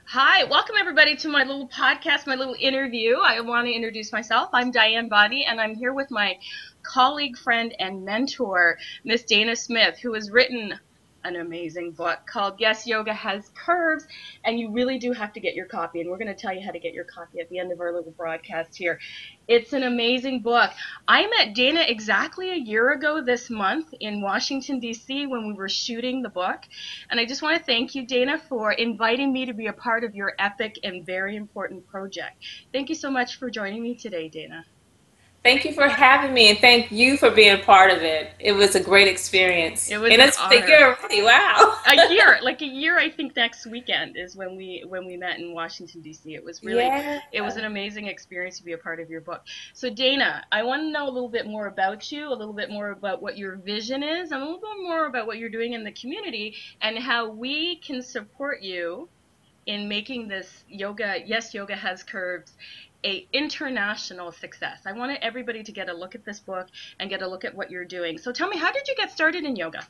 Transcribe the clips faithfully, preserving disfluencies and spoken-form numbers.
Hi, welcome everybody to my little podcast, my little interview. I want to introduce myself. I'm Diane Body, and I'm here with my colleague, friend, and mentor, Miss Dana Smith, who has written an amazing book called Yes, Yoga Has Curves, and you really do have to get your copy, and we're going to tell you how to get your copy at the end of our little broadcast here. It's an amazing book. I met Dana exactly a year ago this month in Washington, D C when we were shooting the book, and I just want to thank you, Dana, for inviting me to be a part of your epic and very important project. Thank you so much for joining me today, Dana. Thank you for having me, and thank you for being part of it. It was a great experience. It was And an it's been a honor. year already. Wow. A year, like a year, I think next weekend is when we when we met in Washington, D C. It was really, Yeah. it was an amazing experience to be a part of your book. So Dana, I want to know a little bit more about you, a little bit more about what your vision is, and a little bit more about what you're doing in the community and how we can support you in making this yoga, Yes, Yoga Has Curves, a international success. I wanted everybody to get a look at this book and get a look at what you're doing. So tell me, how did you get started in yoga?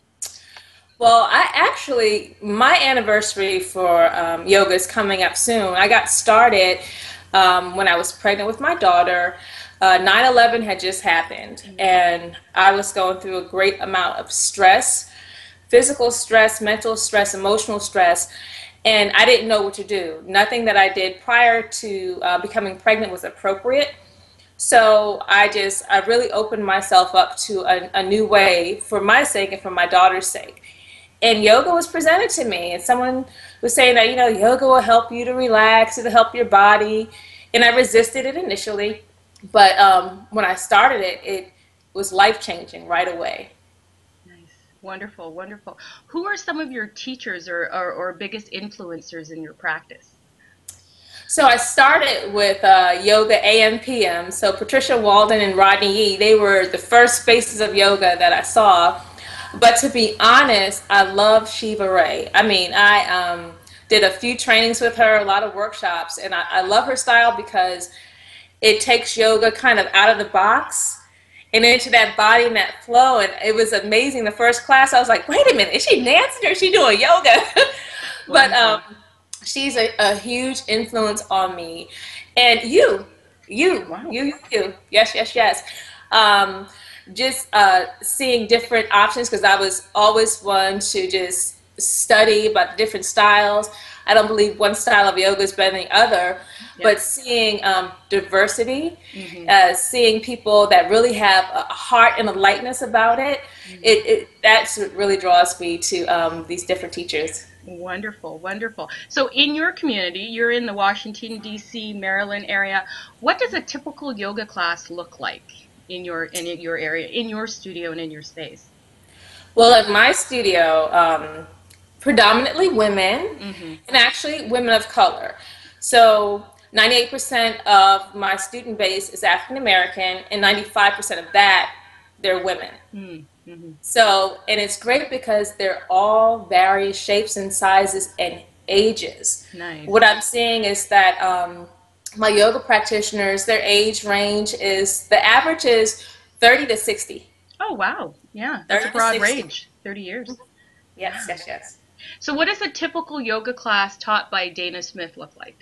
Well, I actually, my anniversary for um, yoga is coming up soon. I got started um, when I was pregnant with my daughter. Uh, nine eleven had just happened, and I was going through a great amount of stress, physical stress, mental stress, emotional stress, and I didn't know what to do. Nothing that I did prior to uh, becoming pregnant was appropriate. So I just, I really opened myself up to a, a new way for my sake and for my daughter's sake. And yoga was presented to me, and someone was saying that, you know, yoga will help you to relax, it'll help your body. And I resisted it initially, but um, when I started it, it was life changing right away. Nice. Wonderful, wonderful. Who are some of your teachers or, or, or biggest influencers in your practice? So I started with uh, yoga A M P M. So Patricia Walden and Rodney Yee, they were the first faces of yoga that I saw. But to be honest, I love Shiva Ray. I mean, I um, did a few trainings with her, a lot of workshops, and I, I love her style because it takes yoga kind of out of the box and into that body and that flow. And it was amazing. The first class, I was like, wait a minute, is she dancing or is she doing yoga? But um, Wonderful. she's a, a huge influence on me. And you, you, Wow. you, you, yes, yes, yes. Um, just uh, seeing different options because I was always one to just study about different styles. I don't believe one style of yoga is better than the other, Yep. but seeing um, diversity, Hmm. uh, seeing people that really have a heart and a lightness about it, it, it that's what really draws me to um, these different teachers. Wonderful, wonderful. So in your community, you're in the Washington, D C, Maryland area. What does a typical yoga class look like in your in your area, in your studio and in your space? Well, at my studio, um, predominantly women, Hmm. and actually women of color. So ninety-eight percent of my student base is African American, and ninety-five percent of that, they're women. Mm-hmm. So, and it's great because they're all various shapes and sizes and ages. What Nice. I'm seeing is that um, my yoga practitioners, their age range is the average is thirty to sixty. Oh, wow. Yeah, that's a thirty to broad sixty. range. thirty years. Yes, Yeah. yes, yes. So what does a typical yoga class taught by Dana Smith look like?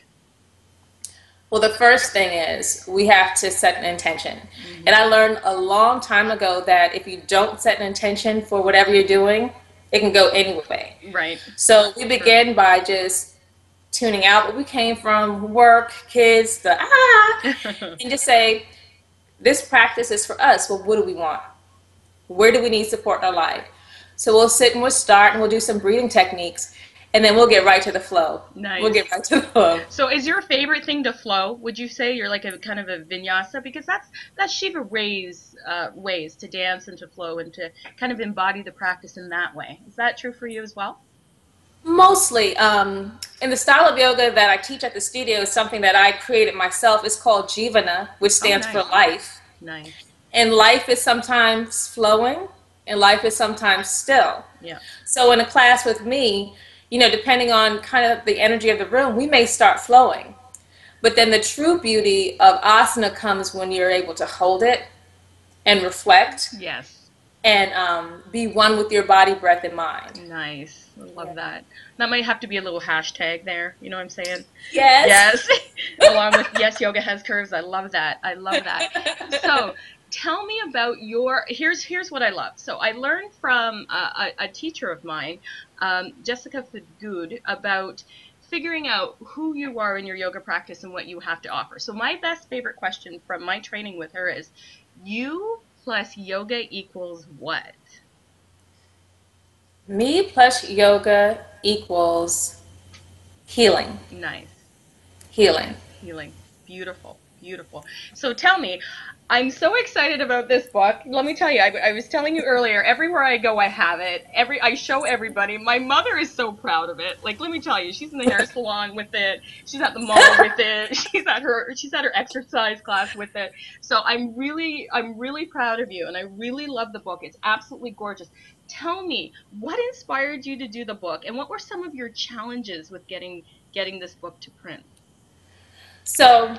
Well, the first thing is we have to set an intention. And Hmm. I learned a long time ago that if you don't set an intention for whatever you're doing, it can go any way. Right. So we True. begin by just tuning out what we came from, work, kids, the ah, and just say, this practice is for us. Well, what do we want? Where do we need support in our life? So we'll sit and we'll start and we'll do some breathing techniques and then we'll get right to the flow. We'll Nice. get right to the flow. So is your favorite thing to flow? Would you say you're like a kind of a vinyasa? Because that's that's Shiva Ray's uh, ways to dance and to flow and to kind of embody the practice in that way. Is that true for you as well? Mostly, um, in the style of yoga that I teach at the studio is something that I created myself. It's called Jivana, which Oh, stands for nice. life. Nice. And life is sometimes flowing, and life is sometimes still. Yeah. So in a class with me, you know, depending on kind of the energy of the room, we may start flowing. But then the true beauty of asana comes when you're able to hold it and reflect Yes. and um, be one with your body, breath, and mind. Nice. I love Yeah. that. That might have to be a little hashtag there. You know what I'm saying? Yes. Yes. Along with yes, yoga has curves. I love that. I love that. So tell me about your here's here's what I love. So I learned from a, a, a teacher of mine, um, Jessica Good, about figuring out who you are in your yoga practice and what you have to offer. So my best favorite question from my training with her is, you plus yoga equals what? Me plus yoga equals healing. Nice. Healing. Nice. Healing. Beautiful. Beautiful. So tell me, I'm so excited about this book. Let me tell you, I, I was telling you earlier, everywhere I go, I have it. Every I show everybody. My mother is so proud of it. Like, let me tell you, she's in the hair salon with it. She's at the mall with it. She's at her she's at her exercise class with it. So I'm really I'm really proud of you, and I really love the book. It's absolutely gorgeous. Tell me, what inspired you to do the book, and what were some of your challenges with getting getting this book to print? So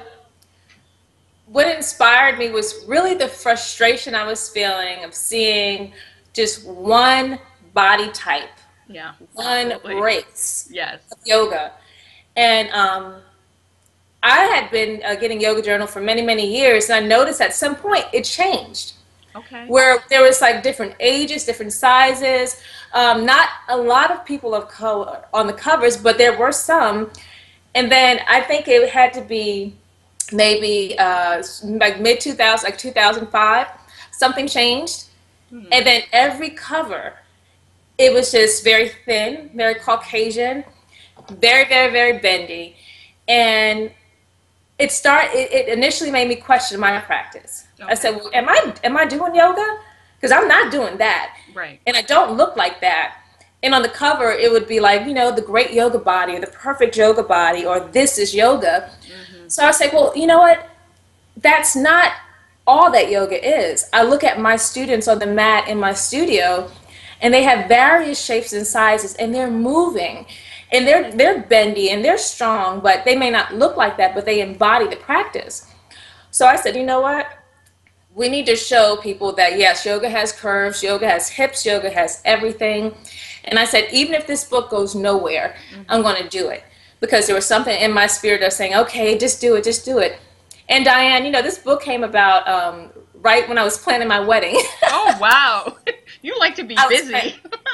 what inspired me was really the frustration I was feeling of seeing just one body type, Yeah, one absolutely. race Yes. of yoga. And um, I had been uh, getting Yoga Journal for many, many years, and I noticed at some point it changed. Okay. Where there was like different ages, different sizes, um, not a lot of people of color on the covers, but there were some. And then I think it had to be maybe uh, like mid two thousands, like two thousand five, something changed. Hmm. And then every cover, it was just very thin, very Caucasian, very, very, very bendy. And it start it, it initially made me question my practice. Okay. I said, well, am I am I doing yoga? Because I'm not doing that. Right. And I don't look like that. And on the cover, it would be like, you know, the great yoga body, or the perfect yoga body, or this is yoga. Mm-hmm. So I was like, well, you know what? That's not all that yoga is. I look at my students on the mat in my studio, and they have various shapes and sizes, and they're moving, and they're they're bendy and they're strong, but they may not look like that, but they embody the practice. So I said, you know what? We need to show people that yes, yoga has curves, yoga has hips, yoga has everything. And I said, even if this book goes nowhere, mm-hmm. I'm going to do it, because there was something in my spirit of saying, okay, just do it, just do it. And Diane, you know, this book came about um, right when I was planning my wedding. Oh, wow. You like to be busy.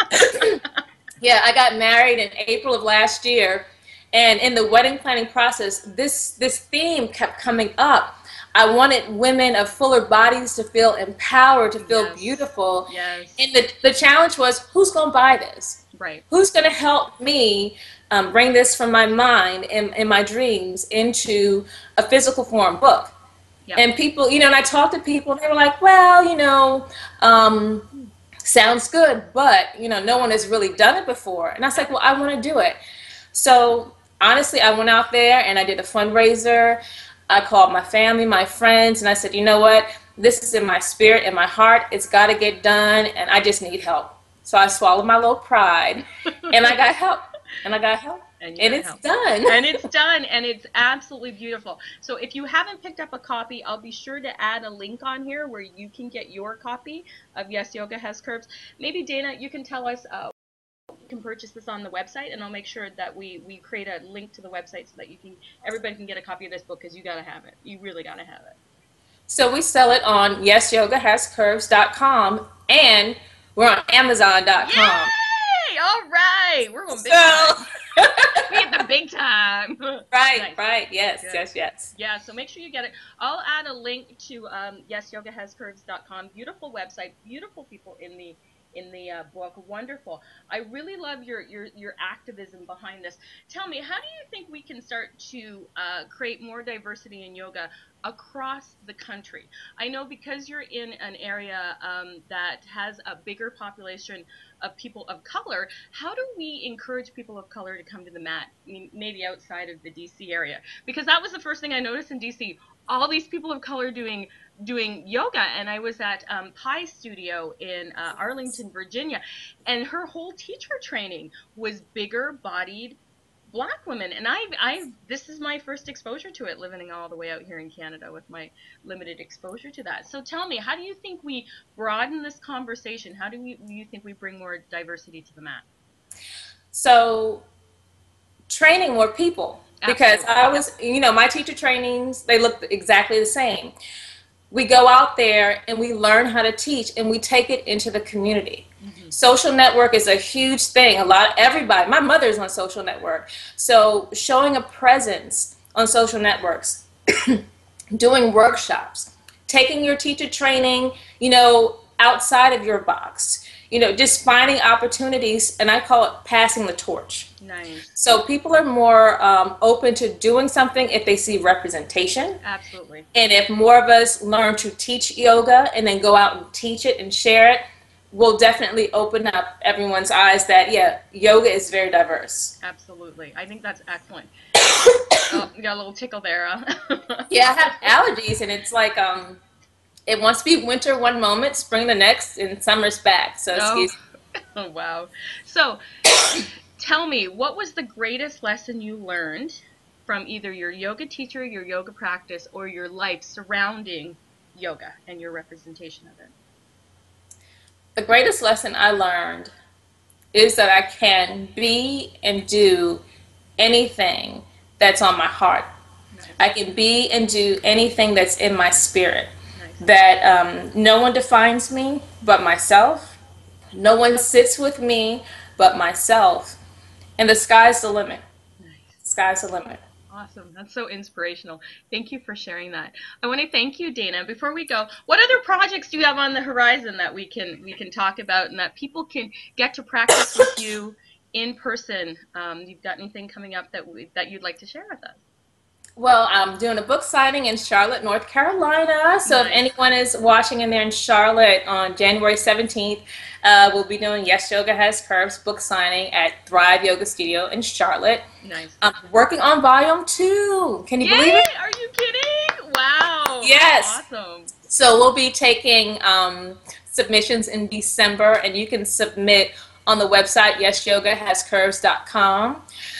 Yeah, I got married in April of last year. And in the wedding planning process, this, this theme kept coming up. I wanted women of fuller bodies to feel empowered, to feel yes. beautiful. Yes. And the, the challenge was, who's going to buy this? Right. Who's going to help me um, bring this from my mind and, and my dreams into a physical form book? Yep. And people, you know, and I talked to people, and they were like, well, you know, um, sounds good, but, you know, no one has really done it before. And I was like, well, I want to do it. So honestly, I went out there and I did a fundraiser. I called my family, my friends, and I said, you know what? This is in my spirit, in my heart. It's got to get done, and I just need help. So I swallowed my little pride, and I got help. And I got help. And, and it's help. done. And it's done, and it's absolutely beautiful. So if you haven't picked up a copy, I'll be sure to add a link on here where you can get your copy of Yes, Yoga Has Curves. Maybe, Dana, you can tell us uh, you can purchase this on the website, and I'll make sure that we, we create a link to the website so that you can everybody can get a copy of this book, because you got to have it. You really got to have it. So we sell it on yes yoga has curves dot com, and we're on amazon dot com. Yay! All right. We're going big so, time. We hit the big time. Right, nice. Right. Yes, Good. yes, yes. Yeah, so make sure you get it. I'll add a link to um, yes yoga has curves dot com. Beautiful website. Beautiful people in the in the uh, book. Wonderful. I really love your, your, your activism behind this. Tell me, how do you think we can start to uh, create more diversity in yoga across the country? I know because you're in an area um, that has a bigger population of people of color, how do we encourage people of color to come to the mat, I mean, maybe outside of the D C area? Because that was the first thing I noticed in D C, all these people of color doing doing yoga, and I was at um, Pi Studio in uh, Arlington, Virginia, and her whole teacher training was bigger bodied black women. And I, I, this is my first exposure to it, living all the way out here in Canada with my limited exposure to that. So tell me, how do you think we broaden this conversation? How do we, you think we bring more diversity to the mat? So training more people. Because Absolutely. I was, you know, my teacher trainings, they look exactly the same. We go out there and we learn how to teach and we take it into the community. Mm-hmm. Social network is a huge thing. A lot of everybody, my mother's on social network. So showing a presence on social networks, doing workshops, taking your teacher training, you know, outside of your box. You know, just finding opportunities, and I call it passing the torch. Nice. So people are more um, open to doing something if they see representation. Absolutely. And if more of us learn to teach yoga and then go out and teach it and share it, we'll definitely open up everyone's eyes that, yeah, yoga is very diverse. Absolutely. I think that's excellent. Oh, you got a little tickle there. Huh? Yeah, I have allergies, and it's like, um, it wants to be winter one moment, spring the next, and summer's back. So excuse me. Oh, wow. So tell me, what was the greatest lesson you learned from either your yoga teacher, your yoga practice, or your life surrounding yoga and your representation of it? The greatest lesson I learned is that I can be and do anything that's on my heart. Nice. I can be and do anything that's in my spirit. That um, no one defines me but myself. No one sits with me but myself. And the sky's the limit. Nice. The sky's the limit. Awesome. That's so inspirational. Thank you for sharing that. I want to thank you, Dana. Before we go, what other projects do you have on the horizon that we can we can talk about and that people can get to practice with you in person? Um, you've got anything coming up that we, that you'd like to share with us? Well, I'm doing a book signing in Charlotte, North Carolina. So nice. If anyone is watching in there in Charlotte on January seventeenth, uh, we'll be doing Yes Yoga Has Curves book signing at Thrive Yoga Studio in Charlotte. Nice. I'm working on volume two. Can you Yay! believe it? Are you kidding? Wow. Yes. Awesome. So we'll be taking um, submissions in December, and you can submit on the website yes yoga has curves dot com.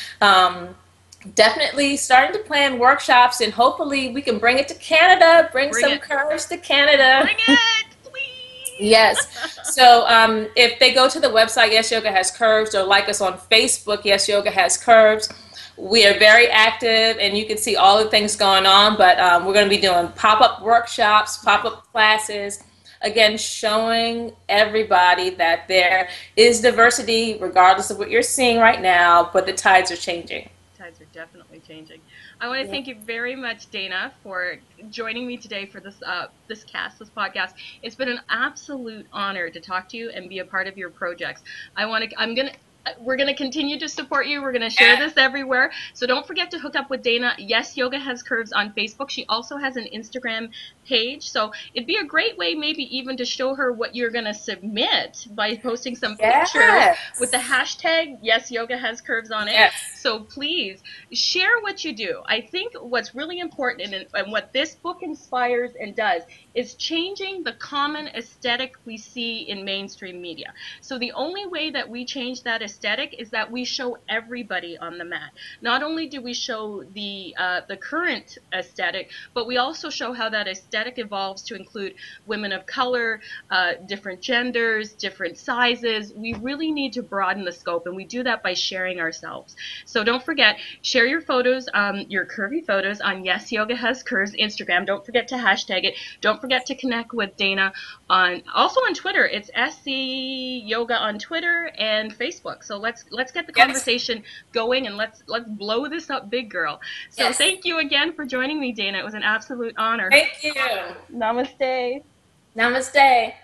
Um, Definitely starting to plan workshops, and hopefully we can bring it to Canada, bring, bring some it. curves to Canada. Bring it, please. Yes. So um, if they go to the website, Yes Yoga Has Curves, or like us on Facebook, Yes Yoga Has Curves, we are very active, and you can see all the things going on, but um, we're going to be doing pop-up workshops, pop-up classes, again, showing everybody that there is diversity, regardless of what you're seeing right now, but the tides are changing. Tides are definitely changing. I want to yeah. thank you very much, Dana, for joining me today for this uh, this cast, this podcast. It's been an absolute honor to talk to you and be a part of your projects. I want to. I'm gonna. We're going to continue to support you. We're going to share this everywhere. So don't forget to hook up with Dana. Yes, Yoga Has Curves on Facebook. She also has an Instagram page. So it'd be a great way maybe even to show her what you're going to submit by posting some yes. pictures with the hashtag Yes, Yoga Has Curves on it. Yes. So please share what you do. I think what's really important and, and what this book inspires and does is changing the common aesthetic we see in mainstream media. So the only way that we change that aesthetic is that we show everybody on the mat. Not only do we show the uh, the current aesthetic, but we also show how that aesthetic evolves to include women of color, uh, different genders, different sizes. We really need to broaden the scope, and we do that by sharing ourselves. So don't forget, share your photos, um, your curvy photos on Yes Yoga Has Curves Instagram. Don't forget to hashtag it. Don't forget to connect with Dana on also on Twitter. It's S C Yoga on Twitter and Facebook. So let's let's get the yes. conversation going, and let's let's blow this up big, girl. So yes. thank you again for joining me, Dana. It was an absolute honor. Thank you. Namaste. Namaste.